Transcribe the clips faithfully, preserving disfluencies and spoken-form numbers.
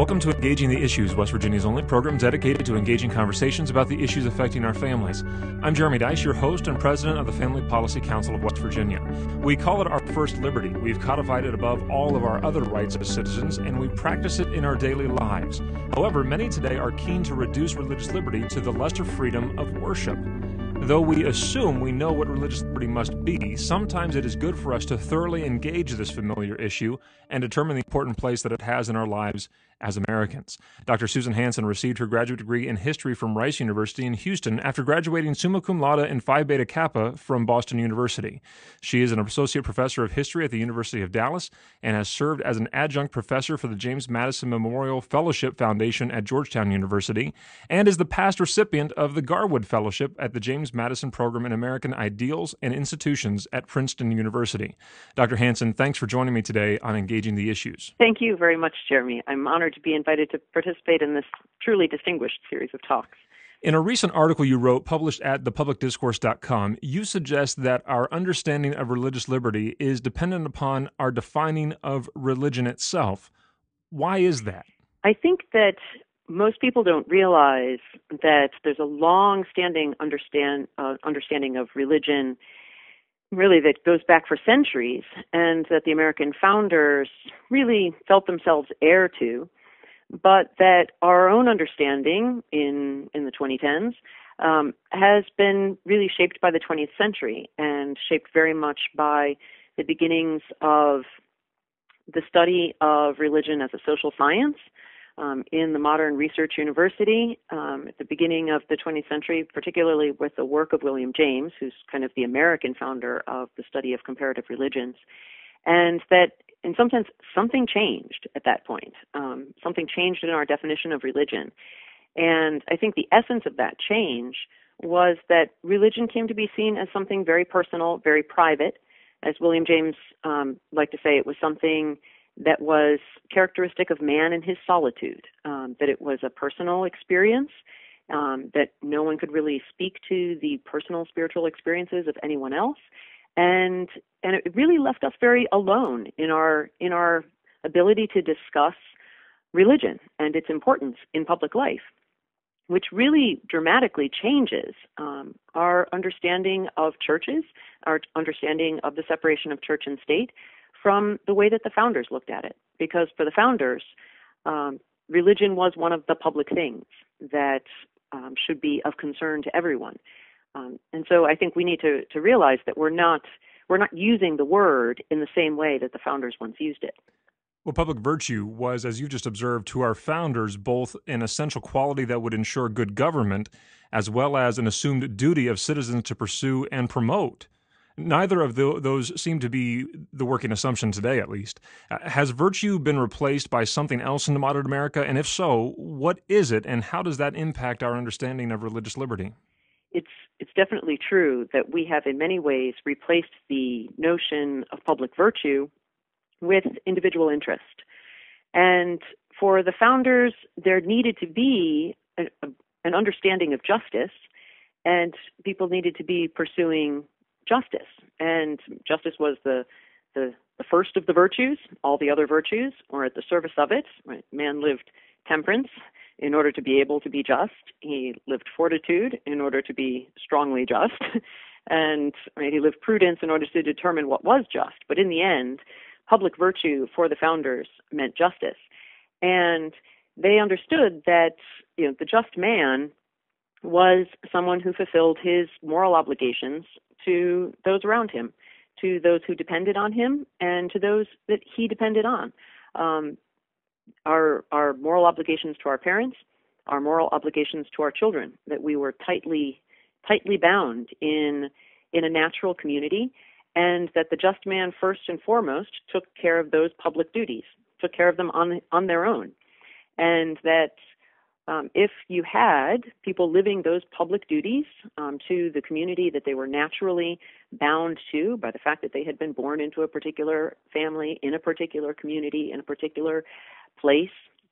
Welcome to Engaging the Issues, West Virginia's only program dedicated to engaging conversations about the issues affecting our families. I'm Jeremy Dice, your host and president of the Family Policy Council of West Virginia. We call it our first liberty. We've codified it above all of our other rights as citizens, and we practice it in our daily lives. However, many today are keen to reduce religious liberty to the lesser freedom of worship. Though we assume we know what religious liberty must be, sometimes it is good for us to thoroughly engage this familiar issue and determine the important place that it has in our lives as Americans. Doctor Susan Hansen received her graduate degree in history from Rice University in Houston after graduating summa cum laude in Phi Beta Kappa from Boston University. She is an associate professor of history at the University of Dallas and has served as an adjunct professor for the James Madison Memorial Fellowship Foundation at Georgetown University and is the past recipient of the Garwood Fellowship at the James Madison Program in American Ideals and Institutions at Princeton University. Doctor Hansen, thanks for joining me today on Engaging the Issues. Thank you very much, Jeremy. I'm honored to be invited to participate in this truly distinguished series of talks. In a recent article you wrote, published at the public discourse dot com, you suggest that our understanding of religious liberty is dependent upon our defining of religion itself. Why is that? I think that most people don't realize that there's a long-standing understand, uh, understanding of religion, really, that goes back for centuries, and that the American founders really felt themselves heir to, but that our own understanding in, in the twenty tens um, has been really shaped by the twentieth century and shaped very much by the beginnings of the study of religion as a social science um, in the modern research university um, at the beginning of the twentieth century, particularly with the work of William James, who's kind of the American founder of the study of comparative religions, and that in some sense something changed at that point. Um, something changed in our definition of religion. And I think the essence of that change was that religion came to be seen as something very personal, very private. As William James um, liked to say, it was something that was characteristic of man in his solitude, um, that it was a personal experience, um, that no one could really speak to the personal spiritual experiences of anyone else. And and it really left us very alone in our in our ability to discuss religion and its importance in public life, which really dramatically changes um, our understanding of churches, our understanding of the separation of church and state from the way that the founders looked at it. Because for the founders, um, religion was one of the public things that um, should be of concern to everyone. Um, and so I think we need to, to realize that we're not we're not using the word in the same way that the founders once used it. Well, public virtue was, as you just observed, to our founders both an essential quality that would ensure good government, as well as an assumed duty of citizens to pursue and promote. Neither of the, those seem to be the working assumption today, at least. Uh, has virtue been replaced by something else in modern America? And if so, what is it, and how does that impact our understanding of religious liberty? It's it's definitely true that we have in many ways replaced the notion of public virtue with individual interest. And for the founders, there needed to be a, a, an understanding of justice, and people needed to be pursuing justice. And justice was the, the, the first of the virtues. All the other virtues were at the service of it. Right? Man lived temperance in order to be able to be just. He lived fortitude in order to be strongly just. And right, he lived prudence in order to determine what was just. But in the end, public virtue for the founders meant justice. And they understood that, you know, the just man was someone who fulfilled his moral obligations to those around him, to those who depended on him, and to those that he depended on. Um, our our moral obligations to our parents, our moral obligations to our children, that we were tightly tightly bound in in a natural community, and that the just man first and foremost took care of those public duties, took care of them on on their own, and that um, if you had people living those public duties um, to the community that they were naturally bound to by the fact that they had been born into a particular family, in a particular community, in a particular place,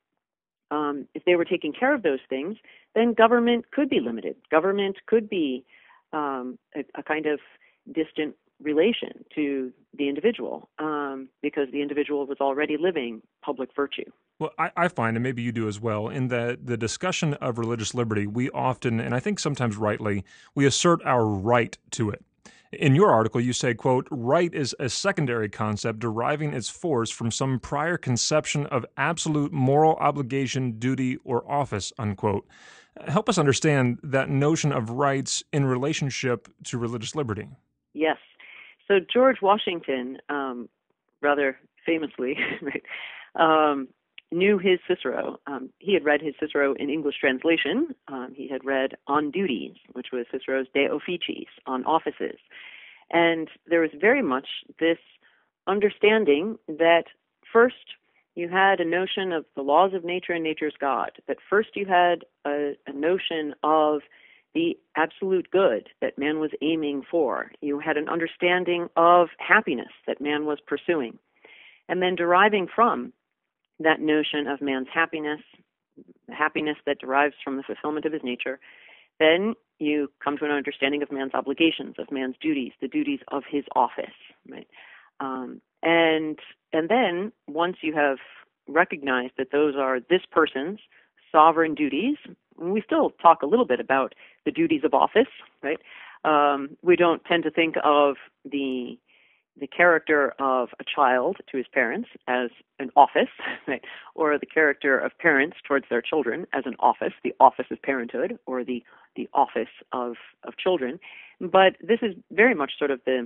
um, if they were taking care of those things, then government could be limited. Government could be um, a, a kind of distant relation to the individual, um, because the individual was already living public virtue. Well, I, I find, and maybe you do as well, in that the discussion of religious liberty, we often, and I think sometimes rightly, we assert our right to it. In your article, you say, quote, right is a secondary concept deriving its force from some prior conception of absolute moral obligation, duty, or office, unquote. Help us understand that notion of rights in relationship to religious liberty. Yes. So George Washington, um, rather famously, right, um, knew his Cicero. Um, he had read his Cicero in English translation. Um, he had read On Duties, which was Cicero's De Officiis, on offices. And there was very much this understanding that first you had a notion of the laws of nature and nature's God, that first you had a, a notion of the absolute good that man was aiming for. You had an understanding of happiness that man was pursuing. And then deriving from that notion of man's happiness, the happiness that derives from the fulfillment of his nature, then you come to an understanding of man's obligations, of man's duties, the duties of his office, right? Um, and and then once you have recognized that those are this person's sovereign duties, we still talk a little bit about the duties of office, right? Um, we don't tend to think of the the character of a child to his parents as an office, right? Or the character of parents towards their children as an office, the office of parenthood, or the, the office of, of children. But this is very much sort of the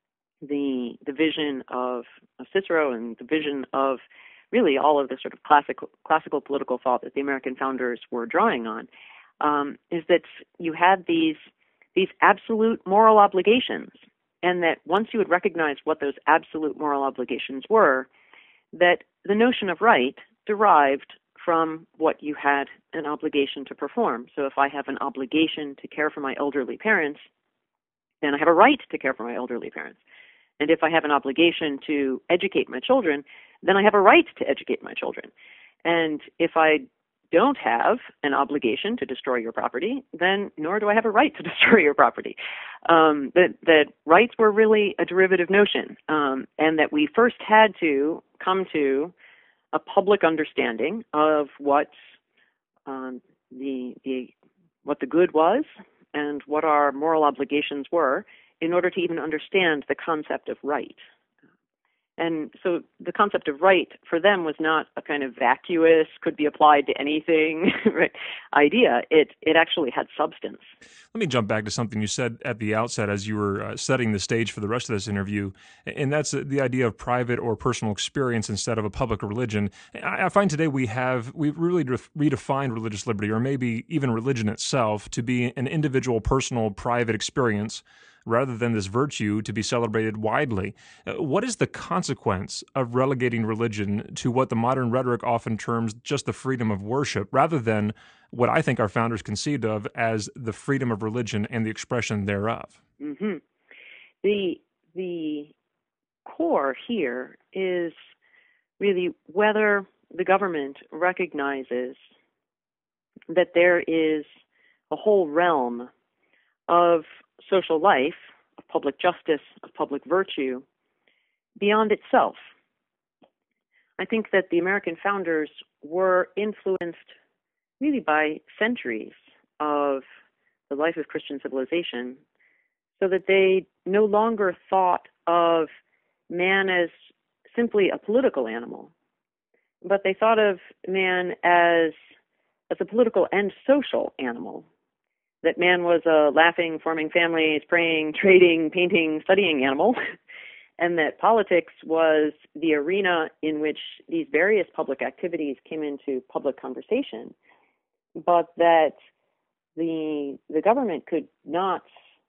the the vision of, of Cicero and the vision of really all of the sort of classical classical political thought that the American founders were drawing on, um, is that you had these these absolute moral obligations. And that once you had recognized what those absolute moral obligations were, that the notion of right derived from what you had an obligation to perform. So if I have an obligation to care for my elderly parents, then I have a right to care for my elderly parents. And if I have an obligation to educate my children, then I have a right to educate my children. And if I don't have an obligation to destroy your property, then nor do I have a right to destroy your property. Um, that, that rights were really a derivative notion, um, and that we first had to come to a public understanding of what um, the the what the good was and what our moral obligations were in order to even understand the concept of right. And so the concept of right for them was not a kind of vacuous, could be applied to anything right, idea. It it actually had substance. Let me jump back to something you said at the outset as you were uh, setting the stage for the rest of this interview, and that's the idea of private or personal experience instead of a public religion. I, I find today we have, we've really redefined religious liberty, or maybe even religion itself, to be an individual, personal, private experience, rather than this virtue to be celebrated widely. Uh, what is the consequence of relegating religion to what the modern rhetoric often terms just the freedom of worship, rather than what I think our founders conceived of as the freedom of religion and the expression thereof? Mm-hmm. The the core here is really whether the government recognizes that there is a whole realm of social life, of public justice, of public virtue, beyond itself. I think that the American founders were influenced really by centuries of the life of Christian civilization, so that they no longer thought of man as simply a political animal, but they thought of man as, as a political and social animal. That man was a laughing, forming families, praying, trading, painting, studying animal, and that politics was the arena in which these various public activities came into public conversation, but that the the government could not,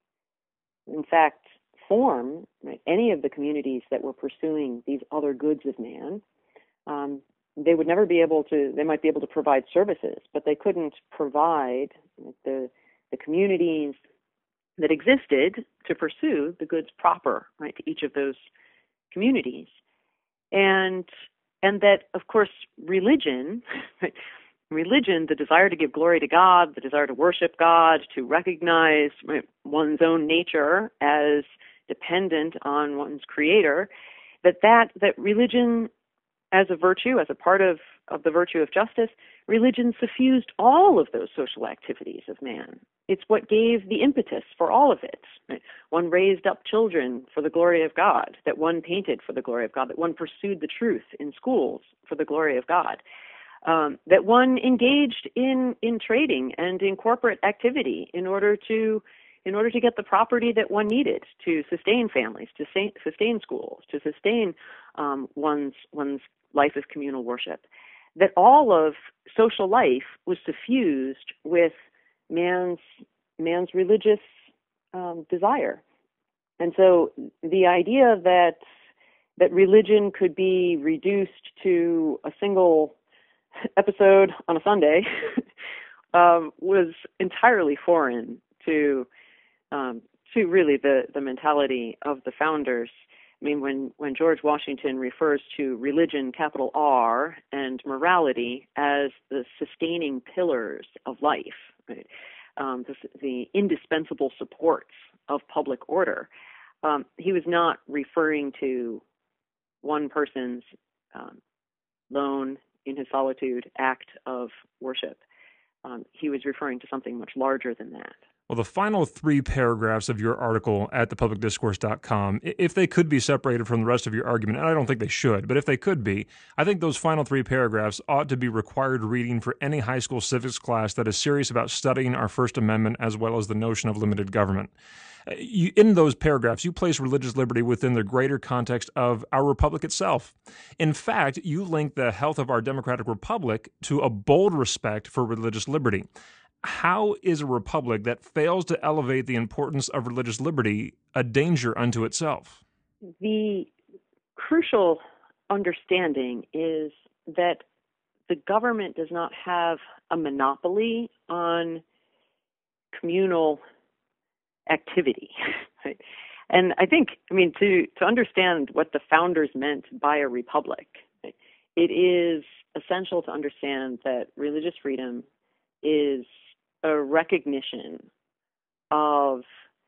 in fact, form right, any of the communities that were pursuing these other goods of man. Um, they would never be able to, they might be able to provide services, but they couldn't provide the the communities that existed to pursue the goods proper, right, to each of those communities. And and that, of course, religion, right, religion, the desire to give glory to God, the desire to worship God, to recognize right, one's own nature as dependent on one's creator, that that, that religion as a virtue, as a part of, of the virtue of justice, religion suffused all of those social activities of man. It's what gave the impetus for all of it. Right? One raised up children for the glory of God, that one painted for the glory of God, that one pursued the truth in schools for the glory of God, um, that one engaged in, in trading and in corporate activity in order to in order to get the property that one needed to sustain families, to sustain, sustain schools, to sustain um, one's one's life of communal worship. That all of social life was suffused with man's man's religious um, desire. And so the idea that that religion could be reduced to a single episode on a Sunday um, was entirely foreign to um, to really the, the mentality of the founders. I mean, when, when George Washington refers to religion, capital R, and morality as the sustaining pillars of life, right? um, the, the indispensable supports of public order, um, he was not referring to one person's um, lone, in his solitude, act of worship. Um, he was referring to something much larger than that. Well, the final three paragraphs of your article at the public discourse dot com, if they could be separated from the rest of your argument, and I don't think they should, but if they could be, I think those final three paragraphs ought to be required reading for any high school civics class that is serious about studying our First Amendment as well as the notion of limited government. You, in those paragraphs, you place religious liberty within the greater context of our republic itself. In fact, you link the health of our democratic republic to a bold respect for religious liberty. How is a republic that fails to elevate the importance of religious liberty a danger unto itself? The crucial understanding is that the government does not have a monopoly on communal activity. Right? And I think, I mean, to, to understand what the founders meant by a republic, right, it is essential to understand that religious freedom is a recognition of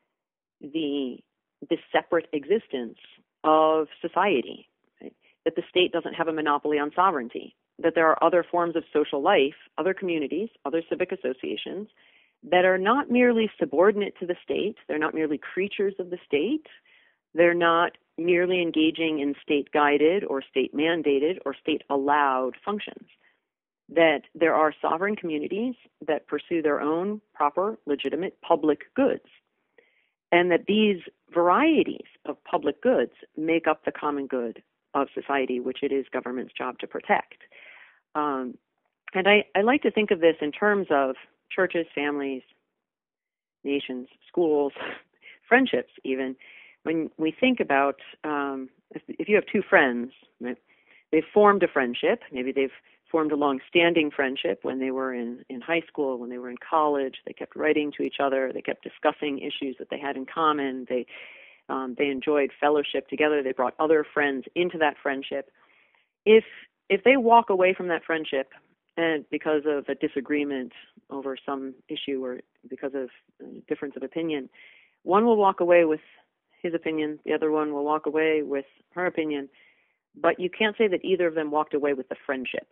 the, the separate existence of society, right? That the state doesn't have a monopoly on sovereignty, that there are other forms of social life, other communities, other civic associations that are not merely subordinate to the state, they're not merely creatures of the state, they're not merely engaging in state-guided or state-mandated or state-allowed functions. That there are sovereign communities that pursue their own proper, legitimate public goods, and that these varieties of public goods make up the common good of society, which it is government's job to protect. Um, and I, I like to think of this in terms of churches, families, nations, schools, friendships even. When we think about, um, if, if you have two friends, right, they've formed a friendship, maybe they've formed a long-standing friendship when they were in, in high school, when they were in college. They kept writing to each other. They kept discussing issues that they had in common. They um, they enjoyed fellowship together. They brought other friends into that friendship. If if they walk away from that friendship and because of a disagreement over some issue or because of a difference of opinion, one will walk away with his opinion. The other one will walk away with her opinion. But you can't say that either of them walked away with the friendship.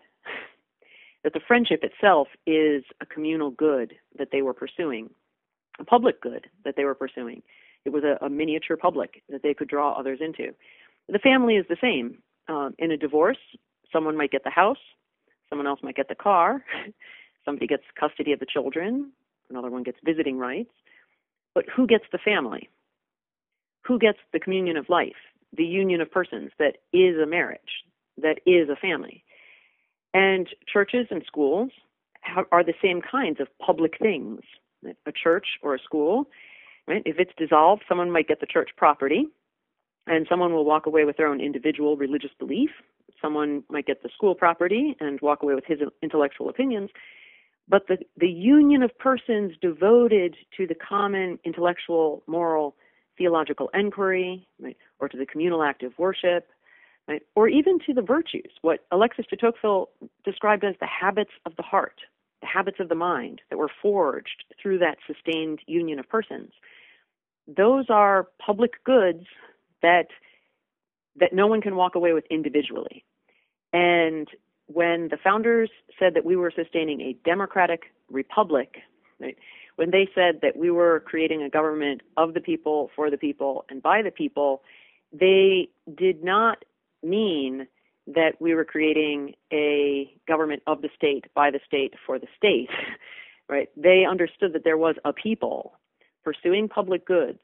That the friendship itself is a communal good that they were pursuing, a public good that they were pursuing. It was a, a miniature public that they could draw others into. The family is the same. Um, in a divorce, someone might get the house, someone else might get the car, somebody gets custody of the children, another one gets visiting rights. But who gets the family? Who gets the communion of life, the union of persons that is a marriage, that is a family? And churches and schools are the same kinds of public things. A church or a school, right? If it's dissolved, someone might get the church property, and someone will walk away with their own individual religious belief. Someone might get the school property and walk away with his intellectual opinions. But the, the union of persons devoted to the common intellectual, moral, theological inquiry, right, or to the communal act of worship, right, or even to the virtues, what Alexis de Tocqueville described as the habits of the heart, the habits of the mind that were forged through that sustained union of persons. those are public goods that that no one can walk away with individually. And when the founders said that we were sustaining a democratic republic, right, when they said that we were creating a government of the people, for the people, and by the people, they did not mean that we were creating a government of the state, by the state, for the state, right? They understood that there was a people pursuing public goods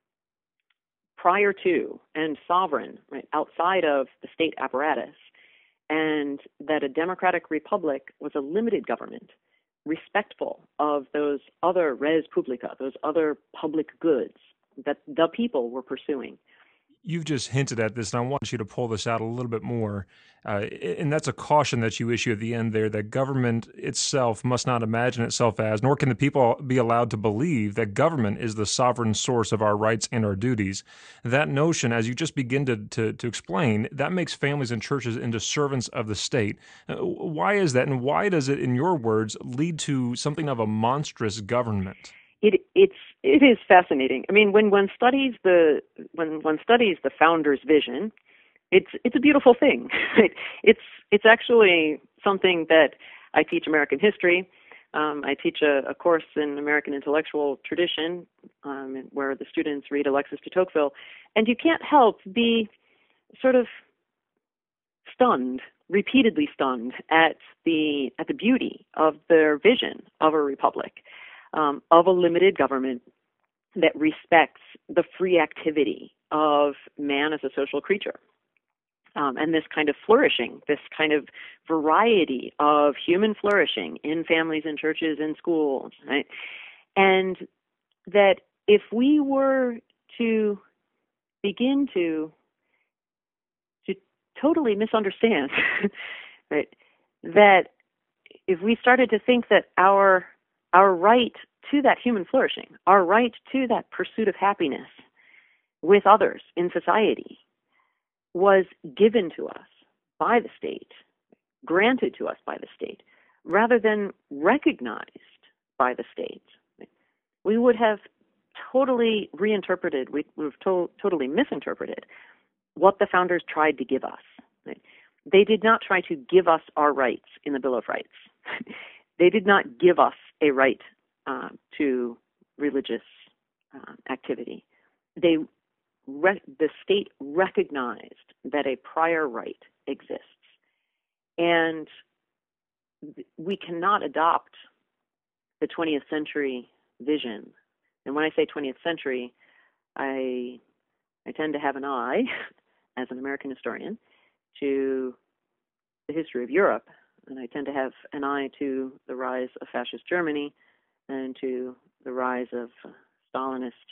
prior to and sovereign, right, outside of the state apparatus, and that a democratic republic was a limited government, respectful of those other res publica, those other public goods that the people were pursuing. You've just hinted at this, and I want you to pull this out a little bit more. Uh, and that's a caution that you issue at the end there, that government itself must not imagine itself as, nor can the people be allowed to believe that government is the sovereign source of our rights and our duties. That notion, as you just begin to, to, to explain, that makes families and churches into servants of the state. Uh, why is that, and why does it, in your words, lead to something of a monstrous government? It it's it is fascinating. I mean, when one studies the when one studies the founder's vision, it's it's a beautiful thing. It, it's it's actually something that I teach American history. Um, I teach a, a course in American intellectual tradition um, where the students read Alexis de Tocqueville, and you can't help be sort of stunned, repeatedly stunned at the at the beauty of their vision of a republic. Um, of a limited government that respects the free activity of man as a social creature. Um, and this kind of flourishing, this kind of variety of human flourishing in families and churches and schools, right? And that if we were to begin to to totally misunderstand, right, that if we started to think that our Our right to that human flourishing, our right to that pursuit of happiness with others in society was given to us by the state, granted to us by the state, rather than recognized by the state, we would have totally reinterpreted, we would have to- totally misinterpreted what the founders tried to give us. Right? They did not try to give us our rights in the Bill of Rights. They did not give us a right uh, to religious uh, activity. They, re- the state recognized that a prior right exists, and th- we cannot adopt the twentieth century vision. And when I say twentieth century, I I tend to have an eye, as an American historian, to the history of Europe. And I tend to have an eye to the rise of fascist Germany and to the rise of Stalinist,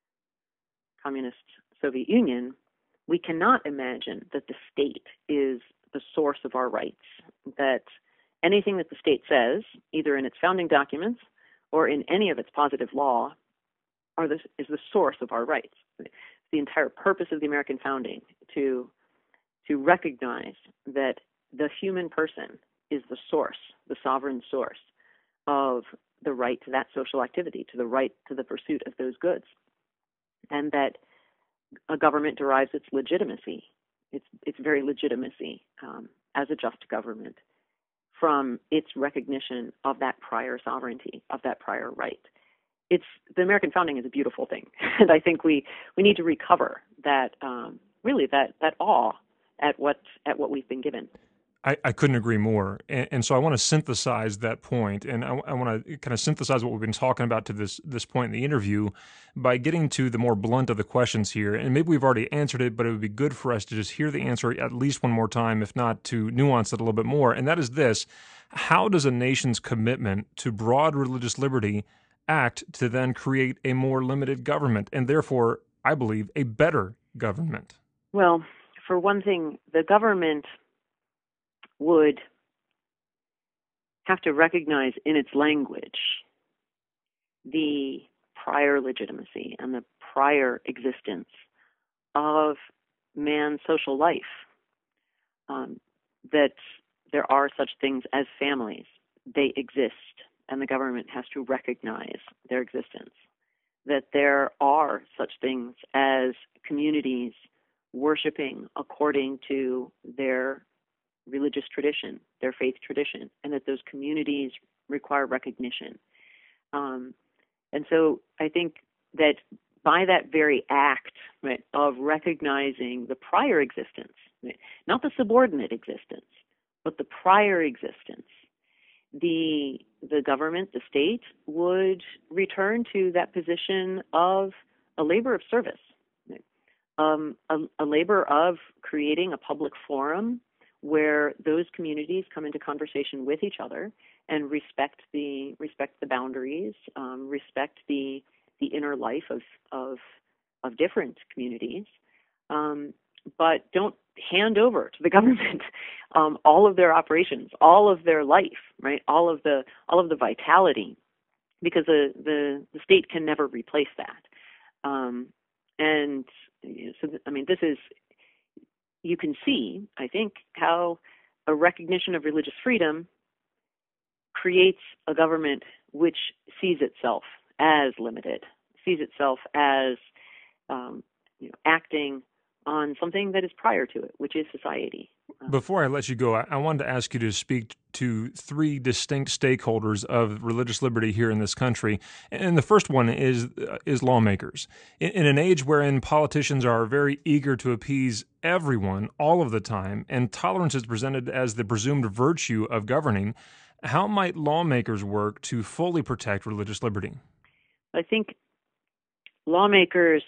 communist Soviet Union. We cannot imagine that the state is the source of our rights, that anything that the state says, either in its founding documents or in any of its positive law, are the, is the source of our rights. The entire purpose of the American founding to to recognize that the human person is the source, the sovereign source of the right to that social activity, to the right to the pursuit of those goods, and that a government derives its legitimacy, its its very legitimacy um, as a just government, from its recognition of that prior sovereignty, of that prior right. It's the American founding is a beautiful thing, and I think we we need to recover that um, really that that awe at what at what we've been given. I, I couldn't agree more. And, and so I want to synthesize that point, and I, I want to kind of synthesize what we've been talking about to this this point in the interview by getting to the more blunt of the questions here. And maybe we've already answered it, but it would be good for us to just hear the answer at least one more time, if not to nuance it a little bit more. And that is this: how does a nation's commitment to broad religious liberty act to then create a more limited government, and therefore, I believe, a better government? Well, for one thing, the government would have to recognize in its language the prior legitimacy and the prior existence of man's social life, um, that there are such things as families. They exist, and the government has to recognize their existence. that there are such things as communities worshiping according to their religious tradition, their faith tradition, and that those communities require recognition. Um, and so I think that by that very act, right, of recognizing the prior existence, right, not the subordinate existence, but the prior existence, the the government, the state, would return to that position of a labor of service, right? um, a, a labor of creating a public forum where those communities come into conversation with each other and respect the respect the boundaries, um, respect the the inner life of of, of different communities, um, but don't hand over to the government um, all of their operations, all of their life, right? All of the all of the vitality, because the the, the state can never replace that. Um, and so, I mean, this is, you can see, I think, how a recognition of religious freedom creates a government which sees itself as limited, sees itself as um, you know, acting on something that is prior to it, which is society. Before I let you go, I, I wanted to ask you to speak to three distinct stakeholders of religious liberty here in this country. And the first one is uh, is lawmakers. In, in an age wherein politicians are very eager to appease everyone all of the time, and tolerance is presented as the presumed virtue of governing, how might lawmakers work to fully protect religious liberty? I think lawmakers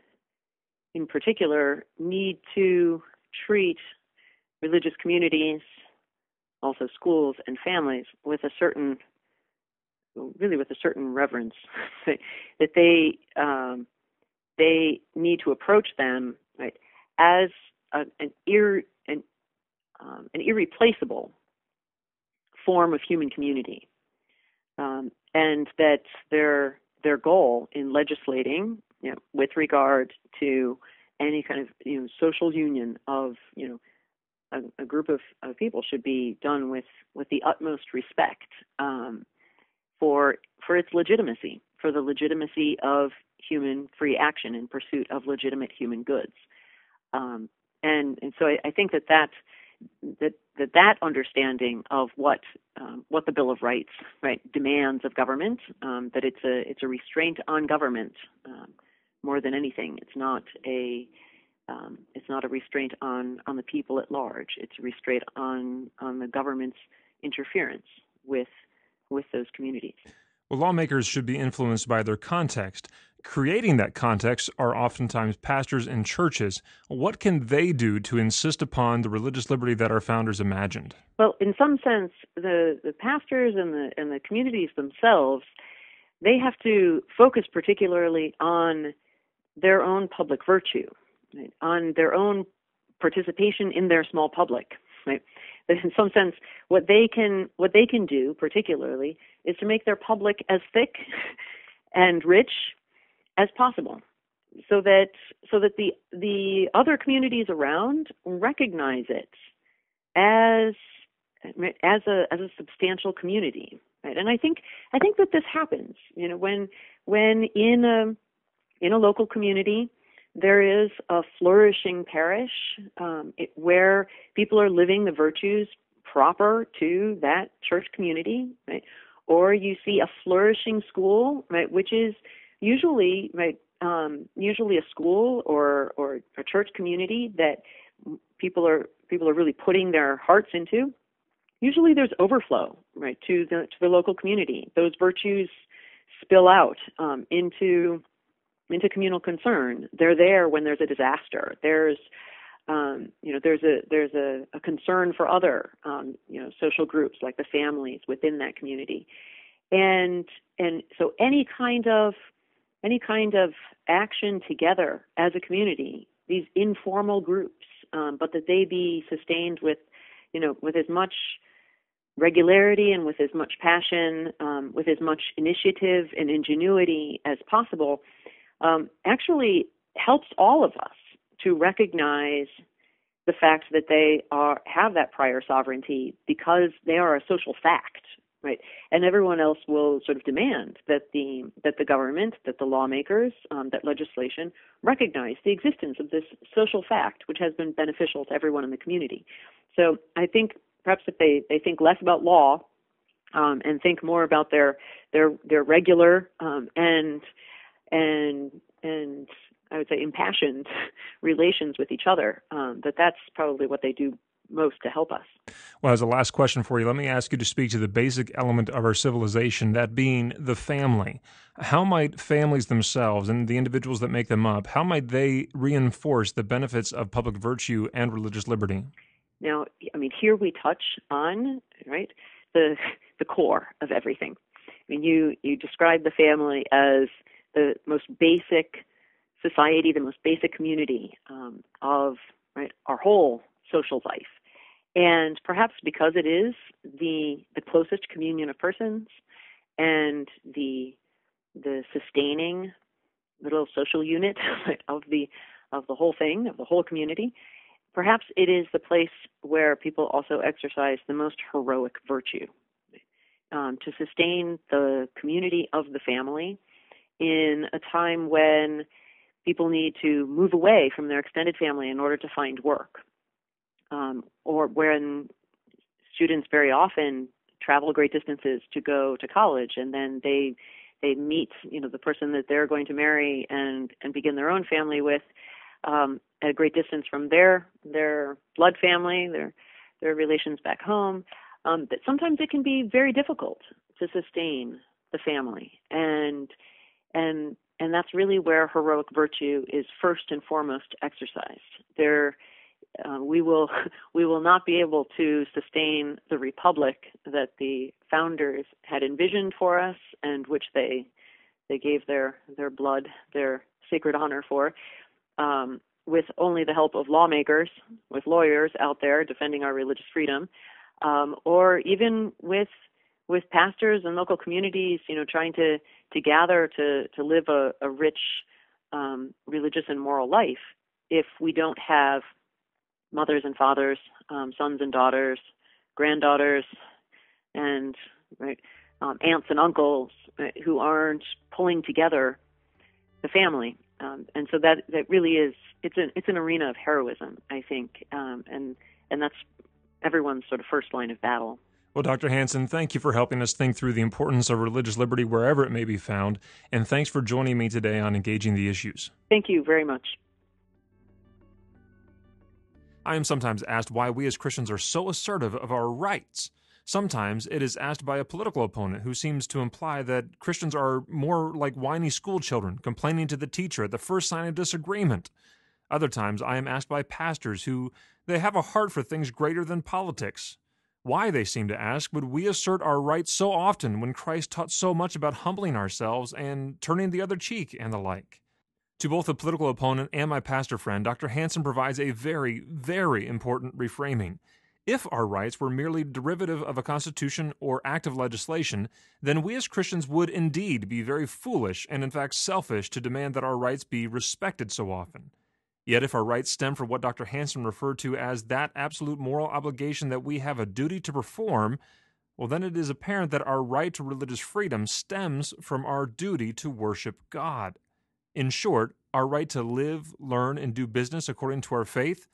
in particular need to treat religious communities, also schools and families, with a certain, really with a certain reverence, that they um, they need to approach them, right, as a, an, ir, an, um, an irreplaceable form of human community, um, and that their their goal in legislating, you know, with regard to any kind of, you know, social union of, you know, a, a group of, of people should be done with, with the utmost respect um, for for its legitimacy, for the legitimacy of human free action in pursuit of legitimate human goods. Um, and, and so I, I think that that, that that that understanding of what um, what the Bill of Rights, right, demands of government, um, that it's a it's a restraint on government um, more than anything. It's not a um, it's not a restraint on, on the people at large. It's a restraint on on the government's interference with with those communities. Well, lawmakers should be influenced by their context. Creating that context are oftentimes pastors and churches. What can they do to insist upon the religious liberty that our founders imagined? Well, in some sense, the, the pastors and the and the communities themselves, they have to focus particularly on their own public virtue, right? On their own participation in their small public. Right? In some sense, what they can what they can do particularly is to make their public as thick and rich as possible, so that so that the the other communities around recognize it as as a as a substantial community, right? And I think I think that this happens, you know, when when in a in a local community there is a flourishing parish um, it, where people are living the virtues proper to that church community, right? Or you see a flourishing school, right, which is usually, right, um, usually a school or or a church community that people are people are really putting their hearts into. Usually, there's overflow, right, to the to the local community. Those virtues spill out um, into into communal concern. They're there when there's a disaster. There's um, you know there's a there's a, a concern for other um, you know social groups like the families within that community, and and so any kind of any kind of action together as a community, these informal groups, um, but that they be sustained with, you know, with as much regularity and with as much passion, um, with as much initiative and ingenuity as possible, um, actually helps all of us to recognize the fact that they are have that prior sovereignty because they are a social fact, right? And everyone else will sort of demand that the that the government, that the lawmakers, um, that legislation recognize the existence of this social fact, which has been beneficial to everyone in the community. So I think perhaps if they, they think less about law um, and think more about their their their regular um, and and and I would say impassioned relations with each other, um, that that's probably what they do most to help us. Well, as a last question for you, let me ask you to speak to the basic element of our civilization, that being the family. How might families themselves and the individuals that make them up, how might they reinforce the benefits of public virtue and religious liberty? Now, I mean, here we touch on, right, the the core of everything. I mean, you, you describe the family as the most basic society, the most basic community um, of right our whole social life. And perhaps because it is the the closest communion of persons and the the sustaining little social unit of the of the whole thing, of the whole community, perhaps it is the place where people also exercise the most heroic virtue um, to sustain the community of the family in a time when people need to move away from their extended family in order to find work. Um, or when students very often travel great distances to go to college, and then they they meet, you know, the person that they're going to marry and, and begin their own family with um, at a great distance from their their blood family, their their relations back home. Um, that sometimes it can be very difficult to sustain the family, and and and that's really where heroic virtue is first and foremost exercised. There. Uh, we will we will not be able to sustain the republic that the founders had envisioned for us, and which they they gave their their blood, their sacred honor for, um, with only the help of lawmakers, with lawyers out there defending our religious freedom, um, or even with with pastors and local communities, you know, trying to to gather to to live a, a rich um, religious and moral life. If we don't have mothers and fathers, um, sons and daughters, granddaughters, and right, um, aunts and uncles right, who aren't pulling together the family, um, and so that that really is it's an it's an arena of heroism, I think, um, and and that's everyone's sort of first line of battle. Well, Doctor Hansen, thank you for helping us think through the importance of religious liberty wherever it may be found, and thanks for joining me today on Engaging the Issues. Thank you very much. I am sometimes asked why we as Christians are so assertive of our rights. Sometimes it is asked by a political opponent who seems to imply that Christians are more like whiny school children, complaining to the teacher at the first sign of disagreement. Other times I am asked by pastors who they have a heart for things greater than politics. Why, they seem to ask, would we assert our rights so often when Christ taught so much about humbling ourselves and turning the other cheek and the like? To both the political opponent and my pastor friend, Doctor Hansen provides a very, very important reframing. If our rights were merely derivative of a constitution or act of legislation, then we as Christians would indeed be very foolish and in fact selfish to demand that our rights be respected so often. Yet if our rights stem from what Doctor Hansen referred to as that absolute moral obligation that we have a duty to perform, well, then it is apparent that our right to religious freedom stems from our duty to worship God. In short, our right to live, learn, and do business according to our faith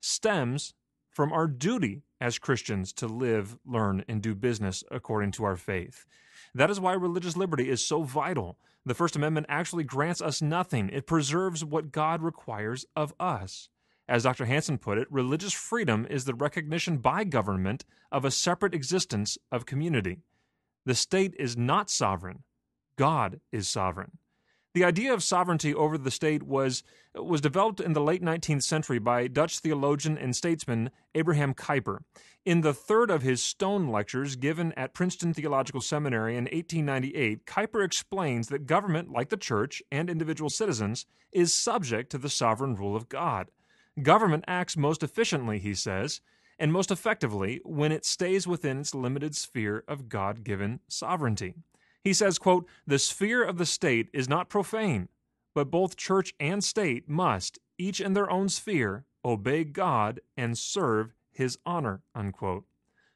stems from our duty as Christians to live, learn, and do business according to our faith. That is why religious liberty is so vital. The First Amendment actually grants us nothing. It preserves what God requires of us. As Doctor Hansen put it, religious freedom is the recognition by government of a separate existence of community. The state is not sovereign. God is sovereign. The idea of sovereignty over the state was, was developed in the late nineteenth century by Dutch theologian and statesman Abraham Kuyper. In the third of his Stone lectures given at Princeton Theological Seminary in eighteen ninety-eight, Kuyper explains that government, like the church and individual citizens, is subject to the sovereign rule of God. Government acts most efficiently, he says, and most effectively when it stays within its limited sphere of God-given sovereignty. He says, quote, "The sphere of the state is not profane, but both church and state must, each in their own sphere, obey God and serve His honor," unquote.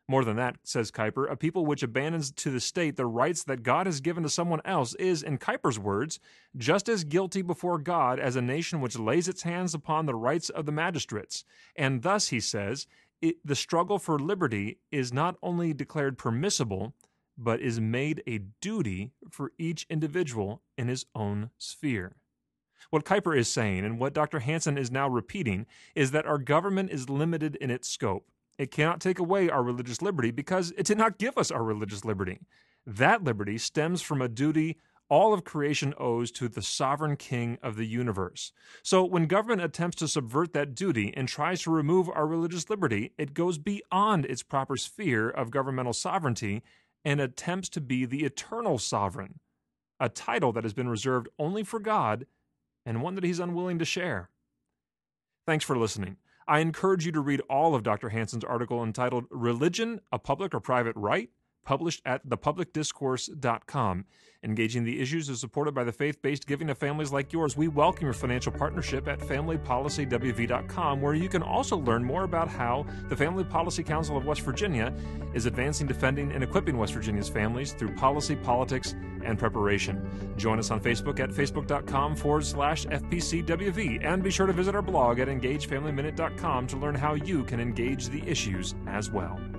More than that, says Kuyper, a people which abandons to the state the rights that God has given to someone else is, in Kuyper's words, just as guilty before God as a nation which lays its hands upon the rights of the magistrates. And thus, he says, it, the struggle for liberty is not only declared permissible, but is made a duty for each individual in his own sphere. What Kuyper is saying, and what Doctor Hansen is now repeating, is that our government is limited in its scope. It cannot take away our religious liberty because it did not give us our religious liberty. That liberty stems from a duty all of creation owes to the sovereign king of the universe. So when government attempts to subvert that duty and tries to remove our religious liberty, it goes beyond its proper sphere of governmental sovereignty and attempts to be the eternal sovereign, a title that has been reserved only for God and one that he's unwilling to share. Thanks for listening. I encourage you to read all of Doctor Hansen's article entitled Religion, a Public or Private Right, published at the public discourse dot com. Engaging the issues is supported by the faith-based giving of families like yours. We welcome your financial partnership at family policy w v dot com, where you can also learn more about how the Family Policy Council of West Virginia is advancing, defending, and equipping West Virginia's families through policy, politics, and preparation. Join us on Facebook at facebook.com forward slash FPCWV, and be sure to visit our blog at engage family minute dot com to learn how you can engage the issues as well.